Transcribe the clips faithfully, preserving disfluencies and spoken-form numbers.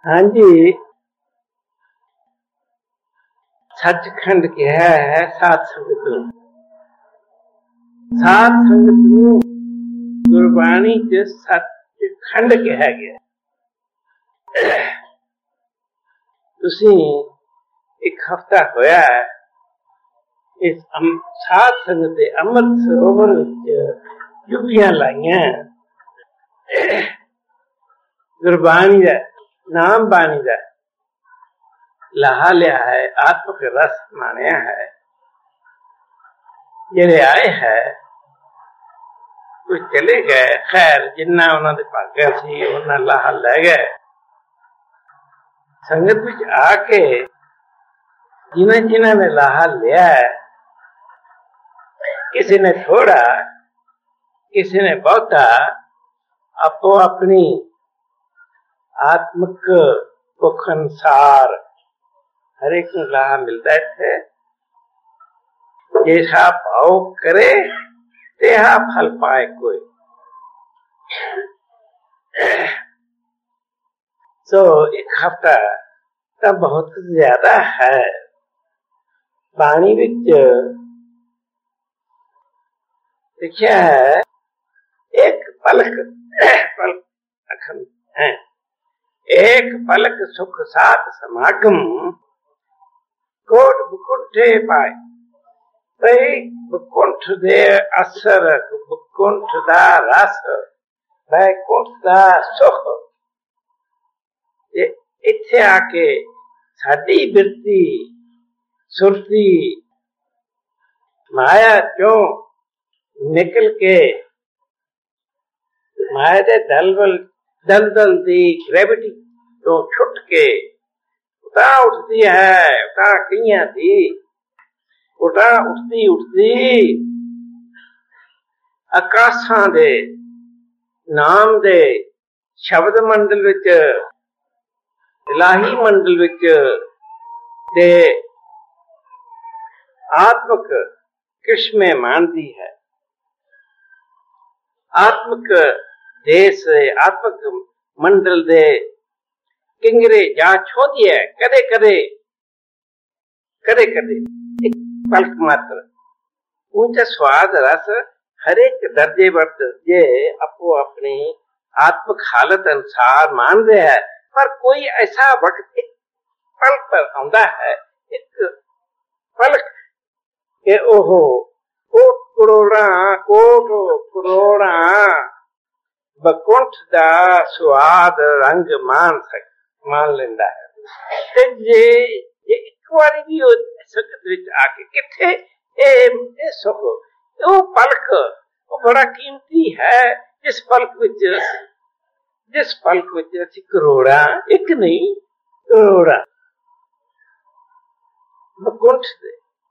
हाँ जी, सचखंड कहा है सात संगत नूं। सात संगत नूं गुरबाणी च सचखंड कहा गया। तुसीं एक हफ्ता होया है इस सात संगत दे अमृत सरोवर विच डुबकियां लाइयां। गुरबाणी दा नाम बाणी दा लाहा लिया है, आत्मक रस मानिया है। जेड़े आए है कुछ चले गए, खैर जिन्ना उन्होंने भाग्य सी उन्ना लाहा लै गए। संगत विच आके जिन्हें जिन्हें ने लाहा लिया है, किसी ने थोड़ा किसी ने बहुता, अपो अपनी आत्मिक भुख अनुसार हर एक को लाहा मिलता है। जैसा भाव करे तेहा फल पाए कोई। तो एक हफ्ता तो बहुत ज्यादा है। पानी विच लिखा है एक पलक पलक है, एक पलक सुख सात समागम कोट बुकुंठे पाए। भई बुकुंठ दे असर बुकुंठ दा रस बैकुंठ दा सुख इत्थे आके साडी बिरती सुरती माया क्यों निकल के माया दे दलबल दलदल दी ग्रेविटी तो छुट के उता उठती है। उता कियां दी उता उठती उठती आकाशां दे नाम दे शब्द मंडल विच इलाही मंडल विच ते आत्मक किस्में मानती है। आत्मक देश आत्मक मंडल दे किंगरे जा छोदी है। कदे कदे कदे कदे एक पलक मात्र ऊंचा स्वाद रस हर एक दर्जे बर दर्जे अपो अपनी आत्मक हालत अनुसार मान रहे हैं। पर कोई ऐसा वक्त एक पल पर आंदा है, एक पलक के ओहो कोट करोड़ा कोट करोड़ा बकुंठ दा स्वाद रंग मान सक मान लेंदा है। ते जे जे एक बारी भी संगत विच आके किथे ए ए सुख ओ पलक ओ बड़ा कीमती है। जिस पलक विच जिस पलक विच असीं करोड़ा एक नहीं करोड़ा बकुंठ दे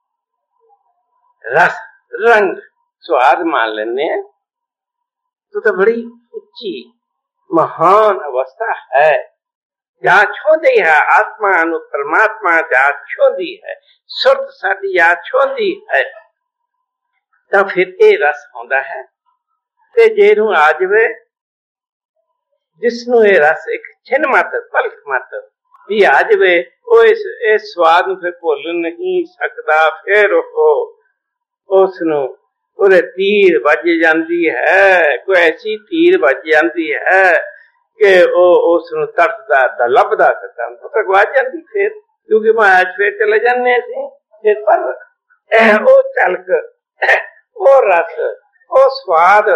रस रंग स्वाद मान लेने हैं तो तो बड़ी उच्ची महान अवस्था है। जा छोंदी है आत्मा अनु परमात्मा जा छोंदी है, सुरत साडी जा छोंदी है, तो फिर ये रस आंदा है। ते जे नूं आ जावे जिसनों ये रस एक छिन मात्र पलक मात्र भी आ जावे वो इस इस स्वाद नूं फिर भुल नहीं सकदा। फिर हो उसनों उरे तीर बज जाती है, कोई ऐसी तीर बज जाती है कि वो उसनों तड़फदा लभदा तक वज जाती। फिर क्योंकि मैं आज फिर चले जाने फिर पर वो चलक वो रस वो स्वाद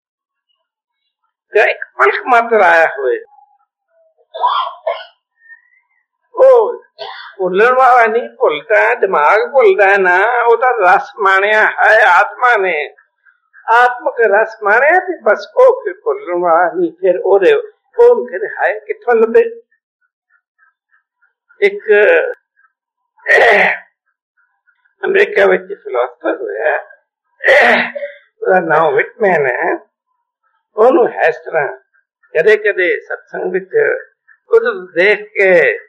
एक पलक मात्र आया हुए वो भुलन वाला नहीं भुलता है, दिमाग भुलता है ना। वो तो रस मानिया है आत्मा ने, आत्मक रस मानिया थी बस वो फिर भुलन वाला नहीं। फिर ओदे ओन फिर है किथों लभे। एक अमेरिका विच फिलोसफर होया, उसदा नाम विटमैन है। ओनू है इस तरह कदे कदे सत्संग विच कुछ देख के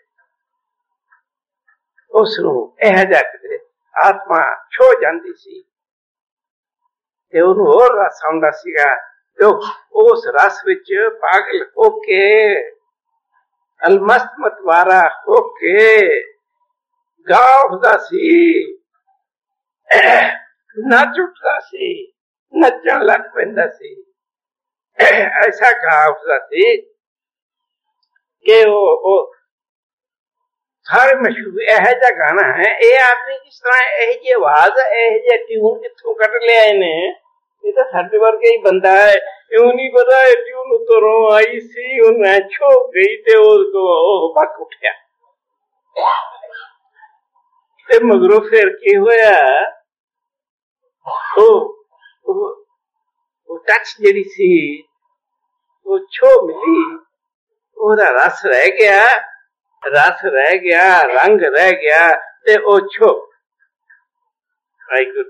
उसनू यह जा के आत्मा छो जाती सी ते ओनू होर रस आउंदा सीगा। तो उस रस विच पागल होके अलमस्त मतवारा होके ਗਾ ਉੱਠਦਾ ਸੀ, ਨੱਚ ਉੱਠਦਾ ਸੀ, ਨੱਚਣ ਲੱਗ ਪੈਂਦਾ ਸੀ। ਐਸਾ ਗਾ ਉੱਠਦਾ ਸੀ ਕਿ ਉਹ ਉਹ ਸਾਰੇ ਮਸ਼ਹੂਰ ਇਹੋ ਜਿਹਾ ਗਾਣਾ ਹੈ। ਇਹ ਆਦਮੀ ਕਿਸ ਤਰ੍ਹਾਂ ਇਹੋ ਜਿਹੀ ਆਵਾਜ਼, ਇਹੋ ਜਿਹਾ ਟਿਊਨ ਕਿੱਥੋਂ ਕੱਢ ਲਿਆ ਇਹਨੇ? ਇਹ ਤਾਂ ਸਾਡੇ ਵਰਗਾ ਹੀ ਬੰਦਾ ਹੈ। ਇਉਂ ਨਹੀਂ ਪਤਾ ਇਹ ਟਿਊਨ ਉਤਰੋਂ ਆਈ ਸੀ, ਉਹਨੇ ਛੋ ਗਈ ਤੇ ਉਹ ਪੱਕ ਉੱਠਿਆ। ਤੇ ਮਗਰੋਂ ਫਿਰ ਕੀ ਹੋਇਆ, ਉਹ ਉਹ ਟੱਚ ਜਿਹੜੀ ਸੀ ਉਹ ਛੋ ਮਿਲੀ, ਉਹਦਾ ਰਸ ਰਹਿ ਗਿਆ, ਰਸ ਰਹਿ ਗਿਆ, ਰੰਗ ਰਹਿ ਗਿਆ ਤੇ ਉਹ ਛੋ। ਵਾਹਿਗੁਰੂ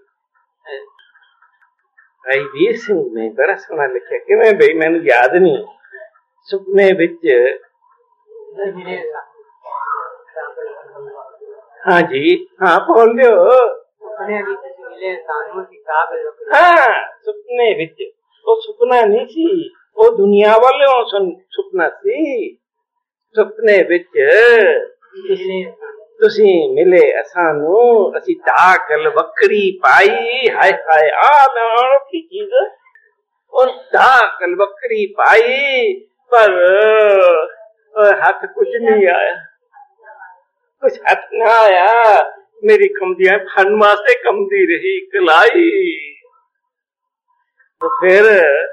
ਭਾਈ ਵੀਰ ਸਿੰਘ ਨੇ ਬੜਾ ਸੋਹਣਾ ਲਿਖਿਆ। ਕਿਵੇਂ ਬਈ ਮੈਨੂੰ ਯਾਦ ਨਹੀਂ, ਸੁਪਨੇ ਵਿੱਚ हाँ जी, हाँ बोल दो। हाँ सुपने विच वो सुपना नहीं सी, वो दुनिया वालों सुपना सी। सुपने विच तुसी मिले असानू, असी दागल बकरी पाई। हाय हाय आ की चीज, और दागल बकरी पाई पर हाथ कुछ नहीं आया, कुछ हाथ ना आया। मेरी कमदियां फन वास्ते कमदी रही कलाई। तो फिर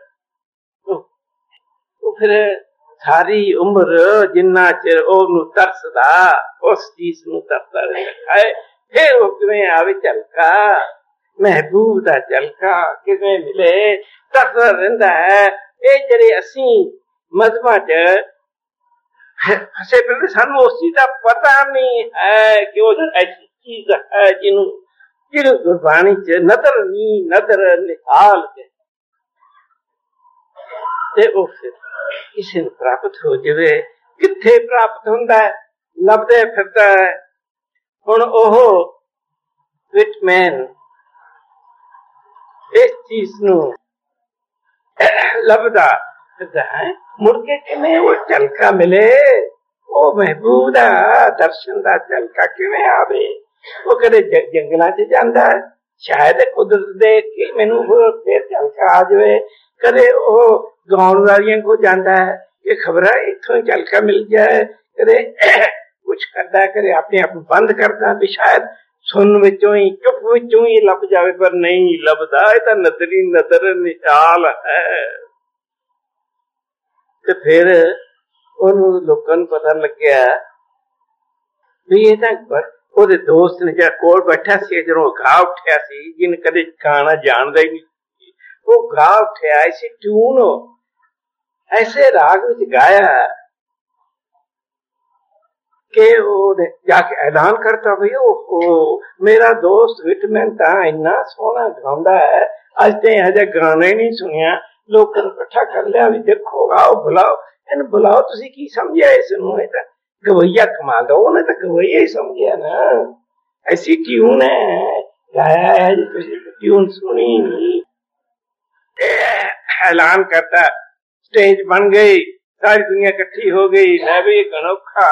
तो फिर सारी उम्र जिन्ना चिर ओनू तरसदा, उस चीज नू तरसदा रहा है। फिर वो किवें आवे झलका, महबूब दा झलका किवें मिले, तरसदा रहिंदा है। ये जेड़े असीं मजहबां च फसे फिरदे, सानू उस चीज का पता नहीं है कि वो ऐसी चीज है जिन्हों जिन्हों गुरबाणी च नदर नी नदर निहाल ते वो फिर किसी नूं प्राप्त हो जावे। किथे प्राप्त हुंदा है, लभदे फिरदा है। हुण ओह विटमैन इस चीज नूं लभदा फिरदा है, मुड़ के किवें वो झलका मिले, वो महबूब दा दर्शन दा झलका किवें आवे। वो कदे जंगलां च जांदा है, शायद कुदरत देख के मैनू फिर झलका आ जावे। कदे वो गाउण वालियां को जांदा है कि खबरा इत्थों झलका मिल जाए। कदे कुछ करदा, कदे अपने आप बंद करदा भी शायद सुन विचों ही, चुप विचों ही लभ जावे, पर नहीं लभदा। ये तां नदरी नदर निहाल है। ते फिर ਉਹਨੂੰ ਲੋਕਾਂ ਨੂੰ ਪਤਾ ਲੱਗਿਆ ਵੀ ਇਹ ਤਾਂ ਉਹਦੇ ਦੋਸਤ ਨੇ ਜਿਹੜਾ ਕੋਲ ਬੈਠਾ ਸੀ, ਜਦੋਂ ਗਾ ਉੱਠਿਆ ਸੀ, ਜਿਹਨੇ ਕਦੇ ਗਾਣਾ ਜਾਣਦਾ ਹੀ ਨਹੀਂ ਸੀ, ਉਹ ਗਾ ਉੱਠਿਆ ਐਸੀ ਟਿਊਨ, ਐਸੇ ਰਾਗ ਵਿੱਚ ਗਾਇਆ ਕਿ ਉਹਨੇ ਜਾ ਕੇ ਐਲਾਨ ਕਰਤਾ ਵੀ ਉਹ ਮੇਰਾ ਦੋਸਤ ਵਿਟਮੈਨ ਤਾਂ ਇੰਨਾ ਸੋਹਣਾ ਗਾਉਂਦਾ ਹੈ, ਅੱਜ ਤੇ ਇਹੋ ਜਿਹਾ ਗਾਣਾ ਹੀ ਨਹੀਂ ਸੁਣਿਆ। ਲੋਕਾਂ ਨੂੰ ਇਕੱਠਾ ਕਰ ਲਿਆ ਵੀ ਦੇਖੋ, ਆਓ ਬੁਲਾਓ ਇਹਨੂੰ, ਬੁਲਾਓ। ਤੁਸੀਂ ਕੀ ਸਮਝਿਆ ਇਸ ਨੂੰ? ਇਹ ਤਾਂ ਗਵਈਆ ਕਮਾਲ ਦਾ, ਉਹਨੇ ਤਾਂ ਗਵਈਆ ਹੀ ਸਮਝਿਆ ਨਾ। ਐਸੀ ਟਿਊਨ ਹੈ, ਗਾਇਆ ਹੈ ਜੀ, ਤੁਸੀਂ ਟਿਊਨ ਸੁਣੀ। ਐਲਾਨ ਕਰਤਾ, ਸਟੇਜ ਬਣ ਗਈ, ਸਾਰੀ ਦੁਨੀਆ ਇਕੱਠੀ ਹੋ ਗਈ। ਮੈਂ ਵੀ ਇੱਕ ਅਨੋਖਾ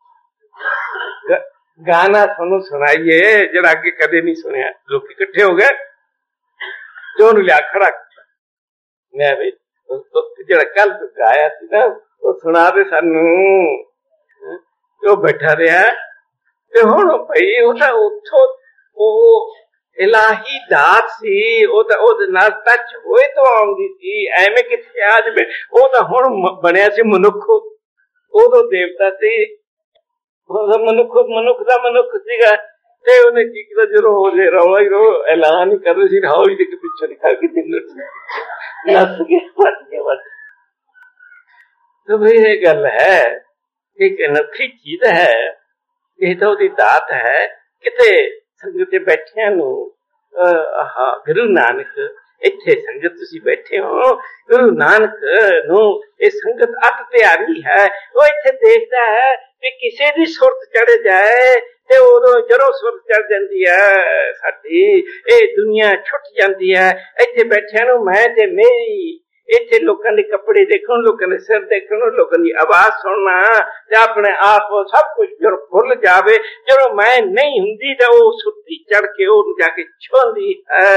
ਗਾਣਾ ਤੁਹਾਨੂੰ ਸੁਣਾਈਏ ਜਿਹੜਾ ਅੱਗੇ ਕਦੇ ਨਹੀਂ ਸੁਣਿਆ। ਲੋਕ ਇਕੱਠੇ ਹੋ ਗਏ ਤੇ ਉਹਨੂੰ ਲਿਆ ਖੜਾ ਕੀਤਾ। ਮੈਂ ਵੀ ਜਿਹੜਾ ਕੱਲ ਗਾਇਆ ਸੀ ਨਾ, ਉਹ ਸੁਣਾ ਦੇ ਸਾਨੂੰ। ਉਹ ਬੈਠਾ ਰਿਹਾ ਤੇ ਹੁਣ ਭਾਈ ਉਹ ਤਾਂ ਉੱਥੋਂ ਉਹ ਇਲਾਹੀ ਦਾਤ ਸੀ, ਉਹ ਤਾਂ ਉਹਦੇ ਨਾਲ ਟੱਚ ਹੋਏ ਤੋਂ ਆਉਂਦੀ ਸੀ, ਐਵੇਂ ਕਿੱਥੇ ਆ ਜਾਵੇ। ਉਹ ਤਾਂ ਹੁਣ ਬਣਿਆ ਸੀ ਮਨੁੱਖ, ਉਦੋਂ ਦੇਵਤਾ ਸੀ। ਮਨੁੱਖ ਮਨੁੱਖ ਦਾ ਮਨੁੱਖ ਸੀਗਾ। ਤੇ ਉਹਨੇ ਕੀ ਕੀਤਾ, ਜਦੋਂ ਉਹਦੇ ਰੌਲਾ ਹੀ ਰੋ ਐਲਾਨ ਹੀ ਕਰਦੇ ਸੀ, ਹੌਲੀ ਦੇ ਪਿੱਛੇ ਨਿਕਲ ਕੇ ਦਿਲ ਨੱਸ ਕੇ ਵੱਜ ਕੇ ਵੱਜ। ਤਾਂ ਵੀ ਇਹ ਗੱਲ ਹੈ, ਇੱਕ ਅਨੋਖੀ ਚੀਜ਼ ਹੈ, ਇਹ ਤਾਂ ਉਹਦੀ ਦਾਤ ਹੈ। ਕਿਤੇ ਸੰਗਤ ਤੇ ਬੈਠਿਆਂ ਨੂੰ ਆਹ ਗੁਰੂ ਨਾਨਕ, ਇੱਥੇ ਸੰਗਤ ਤੁਸੀਂ ਬੈਠੇ ਹੋ, ਗੁਰੂ ਨਾਨਕ ਨੂੰ ਇਹ ਸੰਗਤ ਅੱਤ ਪਿਆਰੀ ਹੈ। ਉਹ ਇੱਥੇ ਦੇਖਦਾ ਹੈ ਵੀ ਕਿਸੇ ਦੀ ਸੁਰਤ ਚੜ ਜਾਏ ਤੇ ਉਦੋਂ ਜਦੋਂ ਸੁਰਤ ਚੜ ਜਾਂਦੀ ਹੈ ਸਾਡੀ, ਇਹ ਦੁਨੀਆ ਛੁੱਟ ਜਾਂਦੀ ਹੈ। ਇੱਥੇ ਬੈਠਿਆਂ ਨੂੰ ਮੈਂ ਤੇ ਮੇਰੀ इत्थे लोकां दे कपड़े देखण, लोकां दे सिर देखण, लोकां दी आवाज सुनना ते अपने आप सब कुछ जो भुल जावे। जो मैं नहीं हुंदी ते ओ सुत्ती चढ़ के ओनू जाके छुंदी है।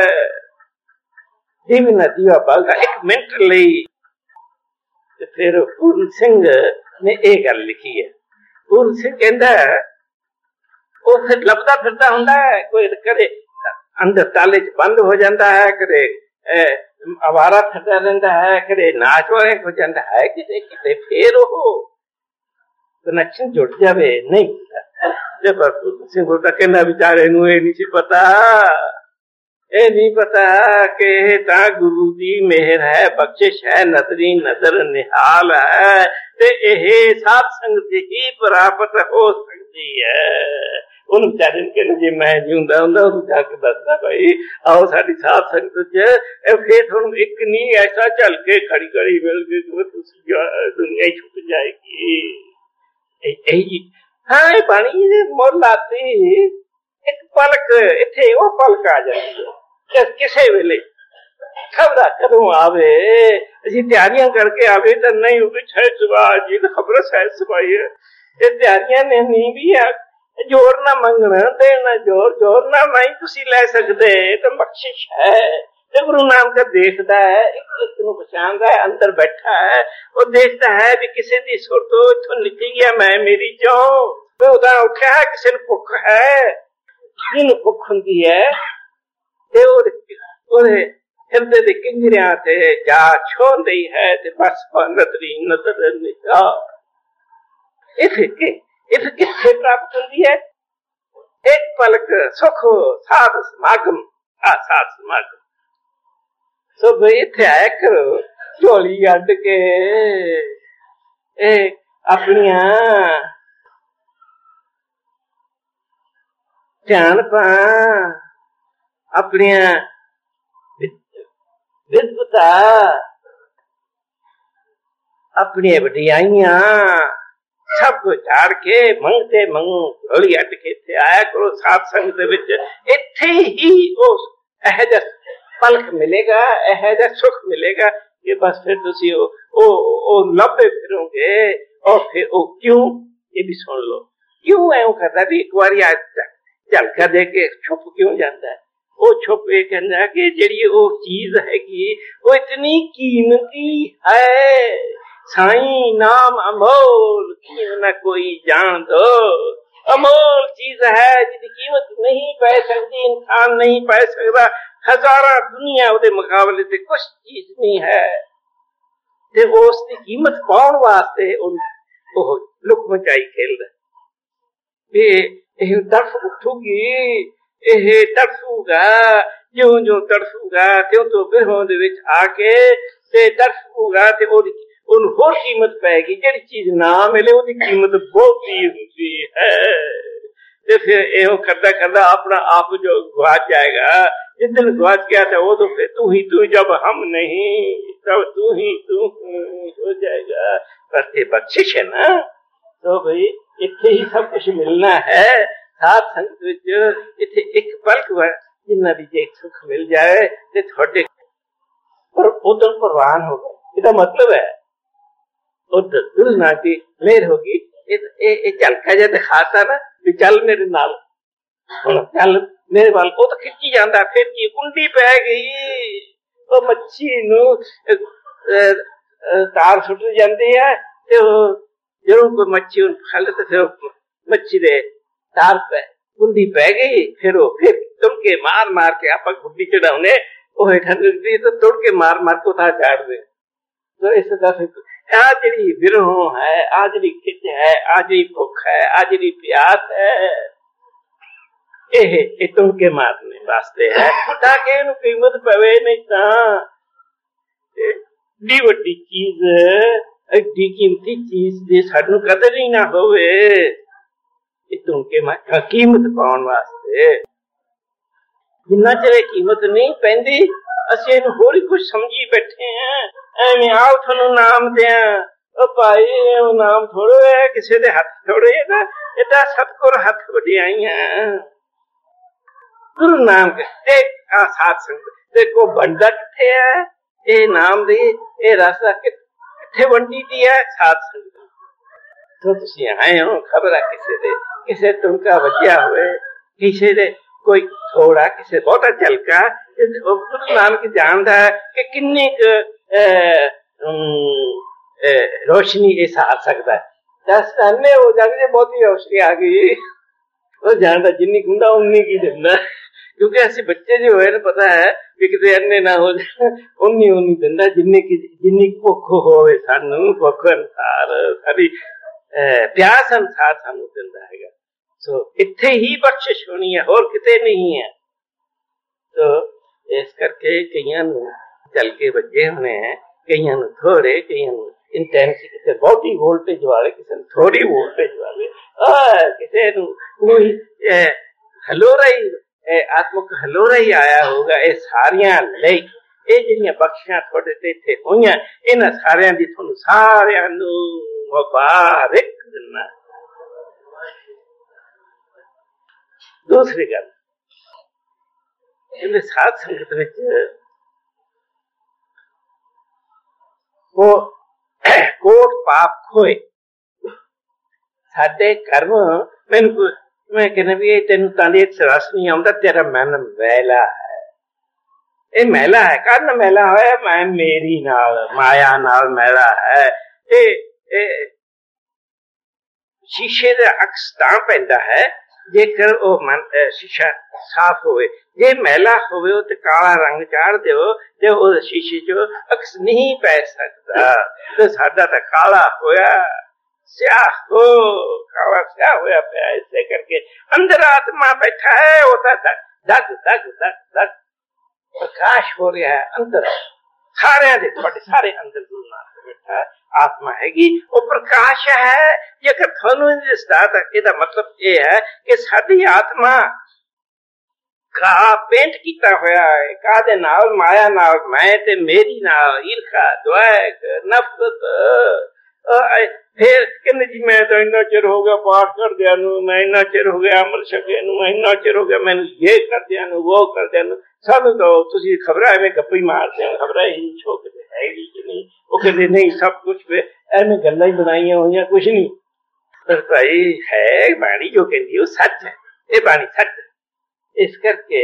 दिव्य ना दीवा बलदा एक मिनट लई। ते फिर पूर्ण सिंह ने ये गल लिखी है। पूर्ण सिंह कहंदा ओ फिर लभदा फिरदा हुंदा है, कोई कदे अंदर ताले च बंद हो जाता है, कदे आवारा फिरदा रहिंदा है, कदे नाच वाले हो जाता है, किते किते फिर वो कनेक्शन जुड़ जावे नहीं। जब पूर्ण सिंह बोलता कहंदा बेचारे नूं ये नहीं सी पता, ये नहीं पता कि ता गुरु दी मेहर है, बख्शिश है, नदरी नदर निहाल है ते यह साध संगत ही प्राप्त हो सकती है। उन बेचारे ने कहना जे मैं जिंदा हुंदा उन्हें जाके दसदा भाई आओ साडी साध संगत च फिर तुहानूं एक नहीं ऐसा झल के खड़ी खड़ी मिल गई कि तुसीं दुनिया ही छुट जाएगी। यही हाँ ये पानी मुल आती एक पलक इत्थे वो पलक आ जाती है किसे वेले खबरा कदों आवे असीं तैयारियां करके आवे तो नहीं होगी शायद सुबह जी तो खबर शायद सुबह है ये तैयारियां ने नहीं भी आ जोर ना मंगना देना जोर जोर ना नहीं तुसी ले सकते तो बख्शिश है। जब गुरु नानक देखता है एक एक नूं पछाणदा है अंदर बैठा है वो देखता है भी किसी दी सुर तो इत्थों निकल गया मैं मेरी चो वो उदा उठा है किसी नूं भुख है जिन्नूं भुख हुंदी है ते ओदे हिरदे दे किंजरियां ते जा छोंदी है ते बस नदरी नदर निगाह इत्थे इस किथे प्राप्त होती है एक पलक सुख साध समागम आ साध समागम सो भाई इत्थे आया करो झोली अड्ड के ए अपनिया ध्यान पा अपनिया विद्वता अपनी वडियाइयां सब कुछ झाड़ के मंगते मंगू झोली अट के इत्थे आया करो साध संगत दे विच इत्थे ही उस एह जा पलक मिलेगा एह जा सुख मिलेगा कि बस फिर तुसी ओ ओ ओ लभे फिरोगे और फिर ओ क्यों ये भी सुन लो क्यों ऐ करदा भी एक बारी आ झलका दे के छुप क्यों जाता है वो छुप ये कहना कि जिहड़ी ओ चीज हैगी वो इतनी कीमती है साईं नाम अमोल कीमत न कोई जान दो अमोल चीज है जिसकी कीमत नहीं पै सकती इंसान नहीं पै सकता हजारा दुनिया उहदे मुकाबले ते कुछ चीज नहीं है ते उसकी कीमत पाउण वास्ते ओह लुक मचाई खेलदा भी ਇਹ ਤੜਫ ਉੱਠੂਗੀ ਇਹ ਤੜਫੂਗਾ ਜਿਉਂ ਜਿਉਂ ਤੜਫੂਗਾ ਤਿਉਂ ਤੋਂ ਬਿਰਹੋਂ ਦੇ ਵਿੱਚ ਆ ਕੇ ਤੇ ਤੜਫੂਗਾ ਤੇ ਉਹਦੀ ਉਹਨੂੰ ਹੋਰ ਕੀਮਤ ਪੈਗੀ ਜਿਹੜੀ ਚੀਜ਼ ਨਾ ਮਿਲੇ ਉਹਦੀ ਕੀਮਤ ਬਹੁਤੀ ਹੁੰਦੀ ਹੈ ਤੇ ਫਿਰ ਇਹੋ ਕਰਦਾ ਕਰਦਾ ਆਪਣਾ ਆਪ ਜੋ ਗਵਾਚ ਜਾਏਗਾ जिस दिन गवाच गया था वो तो फिर तू ही तू जब हम नहीं तब तू ही तू हो जाएगा पर ये बख्शिश है ना तो भाई इत्थे ही सब कुछ मिलना है साथ संगत विच इत्थे एक पलक जिन्ना भी जे सुख मिल जाए ते थोड़े पर उधर प्रवान हो गए इसका मतलब है उधर तुलना की मेहर होगी ये झलका जा दिखाता ना भी चल मेरे नाल चल मेरे वाल वो तो खिंची जाता फिर की कुंडी पै गई वो मच्छी नू तार सुट जाती है जरूर कोई मच्छी फल तो फिर मच्छी दे तार पे कुंडी पै गई फिर वो फिर तुड़के मार मार के आप गुड्डी चढ़ाने वो हेठा लगती तो तुड़के मार मार के उतार चाड़ दे तो इस तरह आ जी विरहों है आ जी खिच है आ जी भुख है आ जी प्यास है ਇਹ ਤੁਣਕੇ ਮਾਰਨੇ ਵਾਸਤੇ ਹੈ ਤਾਂ ਕਿ ਇਹਨੂੰ ਕੀਮਤ ਪਵੇ ਨਹੀਂ ਤਾਂ ਏਡੀ ਵੱਡੀ ਚੀਜ਼ ਐਡੀ ਕੀਮਤੀ ਚੀਜ਼ ਜੇ ਸਾਨੂੰ ਕਦਰ ਹੀ ਨਾ ਹੋਵੇ ਇਹ ਤੁਣਕੇ ਮਾਰ ਕੀਮਤ ਪਾਉਣ ਵਾਸਤੇ ਜਿੰਨਾ ਚਿਰ ਕੀਮਤ ਨਹੀਂ ਪੈਂਦੀ ਅਸੀਂ ਇਹਨੂੰ ਹੋਰ ਹੀ ਕੁਝ ਸਮਝੀ ਬੈਠੇ ਹਾਂ ਐਵੇਂ ਆਓ ਤੁਹਾਨੂੰ ਨਾਮ ਦਿਆਂ ਉਹ ਭਾਈ ਇਹ ਨਾਮ ਥੋੜ੍ਹਾ ਹੈ ਕਿਸੇ ਦੇ ਹੱਥ ਥੋੜ੍ਹੇ ਨਾ ਇਹ ਤਾਂ ਸਤਿਗੁਰ ਹੱਥ ਵਡਿਆਈਆਂ गुरु नानक साध संगत को बनता किथे है ਇਹ ਨਾਮ ਦੀ ਇਹ ਰਸਤਾ ਕਿੱਥੇ ਵੰਡੀ ਦੀ ਹੈ? ਸਾਧ ਸੰਗਤ ਤੋਂ ਤੁਸੀਂ ਆਏ ਹੋ, ਖਬਰ ਹੈ ਕਿਸੇ ਦੇ ਕਿਸੇ ਤੁਮਕਾ ਵੱਜਿਆ ਹੋਵੇ, ਕਿਸੇ ਦੇ ਕੋਈ ਥੋੜਾ, ਕਿਸੇ ਬਹੁਤਾ ਝਲਕਾ। ਗੁਰੂ ਨਾਨਕ ਜਾਣਦਾ ਹੈ ਕਿ ਕਿੰਨੀ ਕੁ ਰੋਸ਼ਨੀ ਇਹ ਸਾਰ ਸਕਦਾ ਹੈ। ਦਸ ਅੰਨੇ ਹੋ ਜਾਂਦੇ, ਬਹੁਤੀ ਰੋਸ਼ਨੀ ਆ ਗਈ, ਉਹ ਜਾਣਦਾ ਜਿੰਨੀ ਹੁੰਦਾ ਉਨੀ ਕੀ ਦਿੰਦਾ, ਕਿਉਂਕਿ ਅਸੀਂ ਬੱਚੇ ਜੋ ਹੋਏ ਨਾ ਪਤਾ ਹੈ ਵੀ ਕਿਤੇ ਅੰਨੇ ਨਾ ਹੋ ਜਾਣ, ਉਨੀ ਉਨੀ ਦਿੰਦਾ ਜਿੰਨੀ ਕੀ ਜਿੰਨੀ ਭੁੱਖ ਹੋਵੇ ਸਾਨੂੰ, ਭੁੱਖ ਅਨੁਸਾਰ ਸਾਡੀ ਪਿਆਸ ਅਨੁਸਾਰ ਸਾਨੂੰ ਦਿੰਦਾ ਹੈਗਾ। ਸੋ ਇੱਥੇ ਹੀ ਬਖਸ਼ਿਸ਼ ਹੋਣੀ ਹੈ, ਹੋਰ ਕਿਤੇ ਨਹੀਂ ਹੈ। ਸੋ ਇਸ ਕਰਕੇ ਕਈਆਂ ਨੂੰ ਚੱਲ ਕੇ ਵੱਜੇ ਹੋਣੇ ਹੈ, ਕਈਆਂ ਨੂੰ ਥੋੜੇ, ਕਈਆਂ ਨੂੰ ਇੰਟੈਂਸ, ਕਿਸੇ ਬਹੁਤੀ ਵੋਲਟੇਜ ਵਾਲੇ, ਕਿਸੇ ਨੂੰ ਥੋੜੀ ਵੋਲਟੇਜ ਵਾਲੇ, ਕਿਸੇ ਨੂੰ ਕੋਈ ਹਲੋਰਾ ਹੀ ਆਤਮਕ ਹਲੋਰਾ ਹੀ ਆਇਆ ਹੋਊਗਾ। ਇਹ ਸਾਰੀਆਂ ਲਈ ਇਹ ਜਿਹੜੀਆਂ ਬਖਸ਼ਿਸ਼ਾਂ ਤੁਹਾਡੇ ਤੇ ਇੱਥੇ ਹੋਈਆਂ, ਇਹਨਾਂ ਸਾਰਿਆਂ ਦੀ ਤੁਹਾਨੂੰ ਸਾਰਿਆਂ ਨੂੰ ਮੁਬਾਰਕ ਦਿੰਦਾ। ਦੂਸਰੀ ਗੱਲ, ਇਹਦੇ ਸਾਧ ਸੰਗਤ ਵਿੱਚ ਉਹ ਕੋਟ ਪਾਪ ਖੋਏ ਸਾਡੇ ਕਰਮ। ਮੈਨੂੰ ਮੈਂ ਕਹਿੰਦਾ ਵੀ ਇਹ ਤੈਨੂੰ ਤਾਂ ਇਹ ਰਸ ਨਹੀਂ ਆਉਂਦਾ, ਤੇਰਾ ਮਨ ਮੈਲਾ ਹੈ। ਇਹ ਮੈਲਾ ਹੈ, ਕਾਰਨ ਮੈਲਾ ਹੋਇਆ ਮੈਂ ਮੇਰੀ ਨਾਲ ਮਾਇਆ ਨਾਲ ਮੈਲਾ ਹੈ। ਇਹ ਸ਼ੀਸ਼ੇ ਦਾ ਅਕਸ ਤਾਂ ਪੈਂਦਾ ਹੈ ਜੇਕਰ ਉਹ ਮਨ ਸ਼ੀਸ਼ਾ ਸਾਫ਼ ਹੋਵੇ। ਜੇ ਮੈਲਾ ਹੋਵੇ ਉਹ ਤੇ ਕਾਲਾ ਰੰਗ ਚਾੜ ਦਿਓ ਤੇ ਉਹ ਸ਼ੀਸ਼ੇ ਚ ਅਕਸ ਨਹੀਂ ਪੈ ਸਕਦਾ। ਤੇ ਸਾਡਾ ਤਾਂ ਕਾਲਾ ਹੋਇਆ, ਸਿਆਹ ਹੋ ਕਾਲਾ ਸਿਆਹ ਹੋਇਆ ਪਿਆ। ਇਸੇ ਕਰਕੇ ਅੰਦਰ ਆਤਮਾ ਬੈਠਾ ਹੈ, ਉਹ ਤਾਂ ਦਗ ਦਗ ਦਗ ਦਗ ਪ੍ਰਕਾਸ਼ ਹੋ ਰਿਹਾ ਹੈ ਅੰਦਰ ਸਾਰਿਆਂ ਦੇ, ਤੁਹਾਡੇ ਸਾਰੇ ਅੰਦਰ ਗੁਰੂ ਨਾਨਕ ਬੈਠਾ ਆਤਮਾ ਹੈਗੀ, ਉਹ ਪ੍ਰਕਾਸ਼ ਹੈ। ਜੇਕਰ ਤੁਹਾਨੂੰ ਇਹ ਦਿਸਦਾ ਤਾਂ ਇਹਦਾ ਮਤਲਬ ਇਹ ਹੈ ਕਿ ਸਾਡੀ ਆਤਮਾ ਕਾ ਪੇਂਟ ਕੀਤਾ ਹੋਇਆ ਹੈ, ਕਾਹਦੇ ਨਾਲ? ਮਾਇਆ ਨਾਲ, ਮੈਂ ਤੇ ਮੇਰੀ ਨਾਲ, ਈਰਖਾ, ਦੁਆਇਕ, ਨਫ਼ਰਤ। ਫਿਰ ਕਹਿੰਦੇ ਜੀ ਮੈਂ ਤਾਂ ਇੰਨਾ ਚਿਰ ਹੋ ਗਿਆ ਪਾਠ ਕਰਦਿਆਂ ਨੂੰ, ਮੈਂ ਇੰਨਾ ਚਿਰ ਹੋ ਗਿਆ ਅੰਮ੍ਰਿਤ ਛਕੇ ਨੂੰ, ਮੈਂ ਇੰਨਾ ਚਿਰ ਹੋ ਗਿਆ ਮੈਨੂੰ ਇਹ ਕਰਦਿਆਂ ਨੂੰ, ਉਹ ਕਰਦਿਆਂ ਨੂੰ। ਸਾਨੂੰ ਤਾਂ ਤੁਸੀਂ ਖਬਰਾਂ ਐਵੇਂ ਗੱਪੀ ਮਾਰਦੇ ਹੋ, ਖਬਰਾਂ ਹੀ ਛੋਕਦੇ ਹੈਗੀ ਕਿ ਨਹੀਂ? ਉਹ ਕਹਿੰਦੇ ਨਹੀਂ ਸਭ ਕੁਛ ਐਵੇਂ ਗੱਲਾਂ ਹੀ ਬਣਾਈਆਂ ਹੋਈਆਂ, ਕੁਛ ਨਹੀਂ। ਪਰ ਭਾਈ ਹੈ ਬਾਣੀ ਜੋ ਕਹਿੰਦੀ ਉਹ ਸੱਚ ਹੈ, ਇਹ ਬਾਣੀ ਸੱਚ ਹੈ। ਇਸ ਕਰਕੇ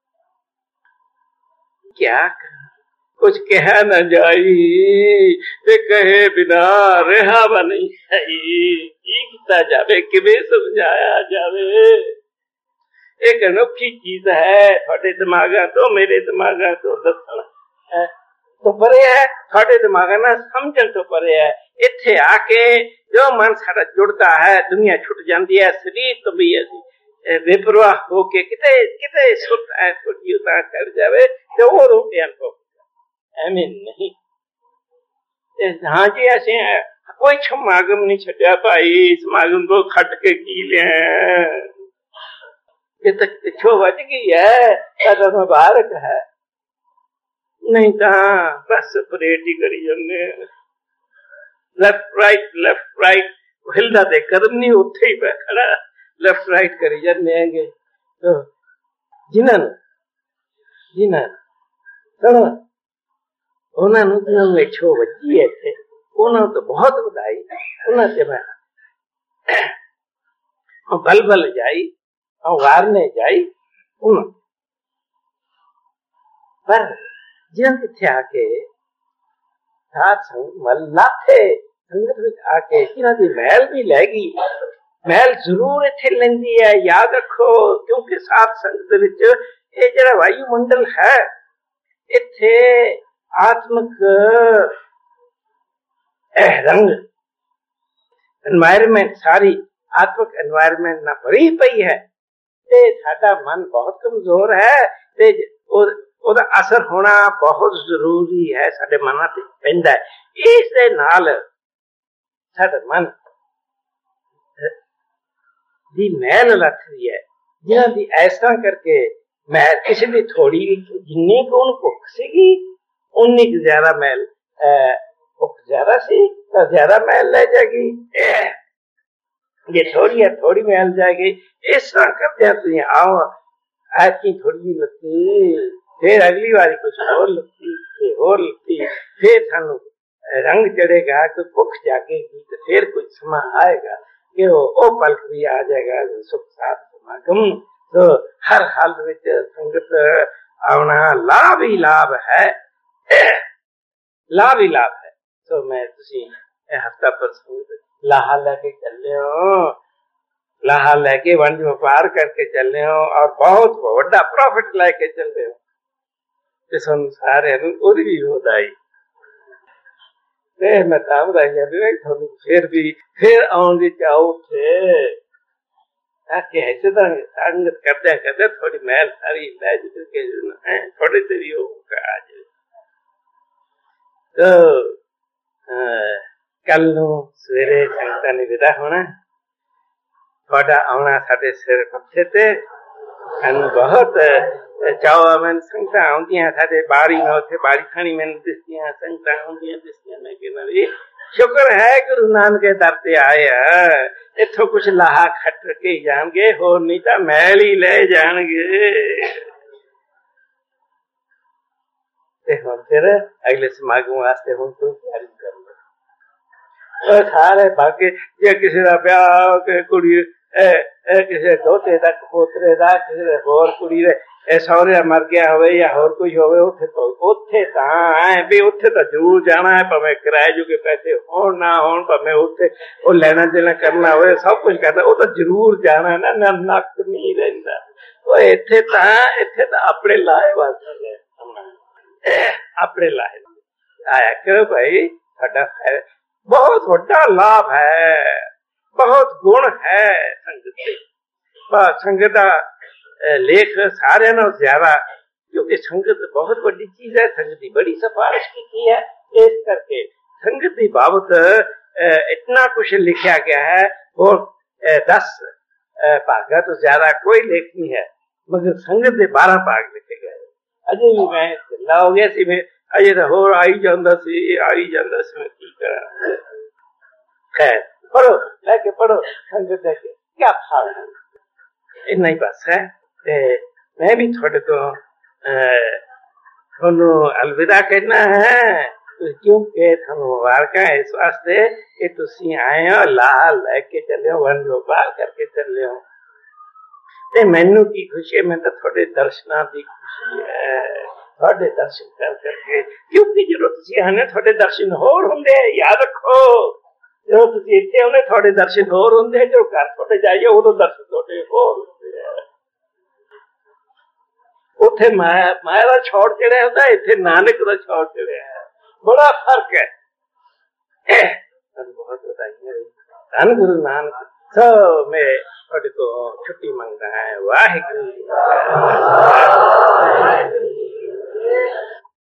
ਕਿਆ ਕੁਛ ਕਿਹਾ ਨਾ ਜਾਈ ਤੇ ਕਹੇ ਬਿਨਾ ਰਿਹਾ ਵਾ ਨਹੀਂ ਹੈ। ਕੀ ਕੀਤਾ ਜਾਵੇ, ਕਿਵੇਂ ਸਮਝਾਇਆ ਜਾਵੇ? ਇੱਕ ਅਨੋਖੀ ਚੀਜ਼ ਹੈ, ਤੁਹਾਡੇ ਦਿਮਾਗਾਂ ਤੋਂ ਮੇਰੇ ਦਿਮਾਗਾਂ ਤੋਂ ਦੱਸਣ ਤੋਂ ਪਰੇ ਹੈ, ਤੁਹਾਡੇ ਦਿਮਾਗਾਂ ਨਾਲ ਸਮਝਣ ਤੋਂ ਪਰੇ ਹੈ। ਇੱਥੇ ਆ ਕੇ ਜੋ ਮਨ ਸਾਡਾ ਜੁੜਦਾ ਹੈ, ਦੁਨੀਆ ਛੁੱਟ ਜਾਂਦੀ ਹੈ ਸਰੀਰ ਤੋਂ ਵੀ। ਅਸੀਂ ਬੇਪਰਵਾਹ ਹੋ ਕੇ ਕਿਤੇ ਕਿਤੇ ਸੁੱਤ ਐ ਛੋਟੀ ਉਤਾਰ ਕਰ ਜਾਵੇ ਤੇ ਉਹ ਰੋਟੇ ਅਨੁਭਵ ਐਵੇਂ ਨਹੀਂ। ਹਾਂ ਜੀ, ਅਸੀਂ ਕੋਈ ਸਮਾਗਮ ਨਹੀਂ ਛੱਡਿਆ ਭਾਈ, ਸਮਾਗਮ ਤੋਂ ਖੱਟ ਕੇ ਕੀ ਲਿਆ? ਜੇ ਤੱਕ ਪਿੱਛੋਂ ਵੱਜ ਗਈ ਹੈ ਤਾਂ ਮੁਬਾਰਕ ਹੈ, ਨਹੀਂ ਤਾਂ ਬਸ ਪਰੇਡ ਹੀ ਕਰੀ ਜਾਂਦੇ। ਲੈਫਟ ਰਾਈਟ ਲੈਫਟ ਰਾਈਟ, ਹਿਲਦਾ ਤੇ ਕਦਮ ਨਹੀਂ, ਉੱਥੇ ਹੀ ਪੈ ਖੜਾ ਲੈਫਟ ਰਾਈਟ ਕਰੀ ਜਾਂਦੇ ਹੈਗੇ। ਜਿਨ੍ਹਾਂ ਨੂੰ ਜਿਨ੍ਹਾਂ ਸੁਣੋ ਉਹਨਾਂ ਨੂੰ ਜਿਹਨਾਂ ਪਿੱਛੋਂ ਵੱਜੀ ਇੱਥੇ, ਉਹਨਾਂ ਤੋਂ ਬਹੁਤ ਵਧਾਈ, ਉਹਨਾਂ ਤੇ ਮੈਂ ਬਲ ਬਲ ਜਾਈ ਵਾਰਨੇ ਜਾਈ ਉਹਨਾਂ। ਪਰ ਜਿਹਨਾਂ ਇੱਥੇ ਆ ਕੇ ਸਾਧ ਸੰਗ ਮੱਲਾਥੇ ਸੰਗਤ ਵਿੱਚ ਆ ਕੇ ਜਿਹਨਾਂ ਦੀ ਮਹਿਲ ਵੀ ਲੈ ਗਈ, ਮਹਿਲ ਜ਼ਰੂਰ ਇੱਥੇ ਲੈਂਦੀ ਹੈ, ਯਾਦ ਰੱਖੋ। ਕਿਉਂਕਿ ਸਾਧ ਸੰਗਤ ਵਿੱਚ ਇਹ ਜਿਹੜਾ ਵਾਯੂਮੰਡਲ ਹੈ, ਇੱਥੇ ਆਤਮਿਕ ਰੰਗ ਐਨਵਾਇਰਮੈਂਟ, ਸਾਰੀ ਆਤਮਿਕ ਐਨਵਾਇਰਮੈਂਟ ਨਾਲ ਭਰੀ ਪਈ ਹੈ। ਤੇ ਸਾਡਾ ਮਨ ਬਹੁਤ ਕਮਜ਼ੋਰ ਹੈ ਤੇ ਉਹਦਾ ਅਸਰ ਹੋਣਾ ਬਹੁਤ ਜ਼ਰੂਰੀ ਹੈ, ਸਾਡੇ ਮਨਾਂ ਤੇ ਪੈਂਦਾ ਹੈ। ਇਸ ਦੇ ਨਾਲ ਸਾਡਾ ਮਨ ਦੀ ਮੈਲ ਲੱਥਦੀ ਹੈ, ਜਿਹਨਾਂ ਦੀ ਇਸ ਤਰ੍ਹਾਂ ਕਰਕੇ ਮੈਲ ਕਿਸੇ ਦੀ ਥੋੜੀ, ਜਿੰਨੀ ਕੁ ਉਹਨੂੰ ਭੁੱਖ ਸੀਗੀ ਉਨੀ ਕੁ ਜ਼ਿਆਦਾ ਮੈਲ, ਭੁੱਖ ਜ਼ਿਆਦਾ ਸੀ ਤਾਂ ਜ਼ਿਆਦਾ ਮੈਲ ਲੈ ਜਾਏਗੀ, ਜੇ ਥੋੜੀ ਹੈ ਥੋੜੀ ਮੈਲ ਜਾਏਗੀ। ਇਸ ਤਰ੍ਹਾਂ ਕਰਦਿਆਂ ਤੁਸੀਂ ਆਓ ਐਤਕੀ ਥੋੜੀ ਜਿਹੀ ਲੱਤੀ फिर अगली बार कुछ होर लुटी, फिर होर लुटी, फिर सानू रंग चढ़ेगा, कोई भुख जागेगी, तो फिर कुछ समा आएगा कि वो ओ पलक भी आ जाएगा, सुख साथ समागम। तो हर हाल विच संगत आना लाभ ही लाभ है, लाभ ही लाभ है। तो मैं तुसी हफ्ता पर लाहा लेके चले हो, लाहा लेके वंज व्यापार करके चले हो और बहुत बड़ा प्रॉफिट लेके चले हो, तो सन सारे ओदी भी होदाई ते मैं ताम रही है थोड़ी फिर भी फिर आउंदी चाहो थे आके ऐसे तो संगत करते करते थोड़ी महल सारी ले जिधर के है थोड़ी देरी हो आज तो कल नू सवेरे संगतां ने विदा होना, थोड़ा आना साडे सिर पत्थे ते अन बहुत चाहो मैं संगतां आउंदियां साडे बारी में उथे बारी खानी मैनू दिसदियां संगतां आउंदियां दिसदियां मैं कहना भी शुक्र है गुरु नानक के दर ते आए इथों कुछ लाहा खट के जाएंगे, होर नहीं तो मैल ही ले जाएंगे। फिर अगले समागम वास्ते हूं तू तैयारी कर लो सारे बाकी जे किसी का ब्याह के कुड़ी किसी दोते का पोतरे का किसी होर कुड़ी दे सौरे मर गया होवे या होर कोई होवे उथे तो उथे तां भी उथे तो जरूर जाना है, भावें किराए जो के पैसे होण ना होण, भावें उथे ओ लेना देना करना होवे सब कुछ करना, वो तो जरूर जाना ना, ना नक नहीं रहिंदा। ओ इथे तां इथे तो अपने लाए वास्ते अपने लाए आया करो भाई, साडा बहुत बड़ा लाभ है, बहुत गुण है संगत बस संगत का लेख सारे ना ज्यादा, क्योंकि संगत बहुत बड़ी चीज है, संगत की बड़ी सिफारिश की है, इस करके संगत की बाबत इतना कुछ लिखा गया है और दस भागा तो ज्यादा कोई लेख नहीं है, मगर संगत के बारह भाग लिखे गए। अजे भी मैं ढिला हो गया सी, मैं अजे तो होर आई जांदा सी आई जांदा सी, मैं की करा। खैर पढ़ो लेके पढ़ो संगत के क्या फाल है, इतना ही बस है। ते मैं भी थोड़े को थोनू अलविदा कहना है, क्योंकि थानू मुबारक इस वास्ते कि तुसी आए हो लाह लेके चले हो, वन व्यापार करके चले हो, ते मैनू की खुशी है, मैं तो थोड़े दर्शना की खुशी है, थोड़े दर्शन कर करके, क्योंकि जो तुसी आने थोड़े दर्शन होर हुंदे, याद रखो जो तुसी इत्थे होने थोड़े दर्शन होर हुंदे, जो घर थोड़े जाइए उदों दर्शन थोड़े होर हुंदे है। उथे माया माया दा छोड़ चढ़िया होंदा, इत्थे नानक दा छोड़ चढ़िया है, बड़ा फर्क है। बहुत बताइए धन गुरु नानक। तो मैं थोड़े को छुट्टी मंगता है, वाहिगुरू।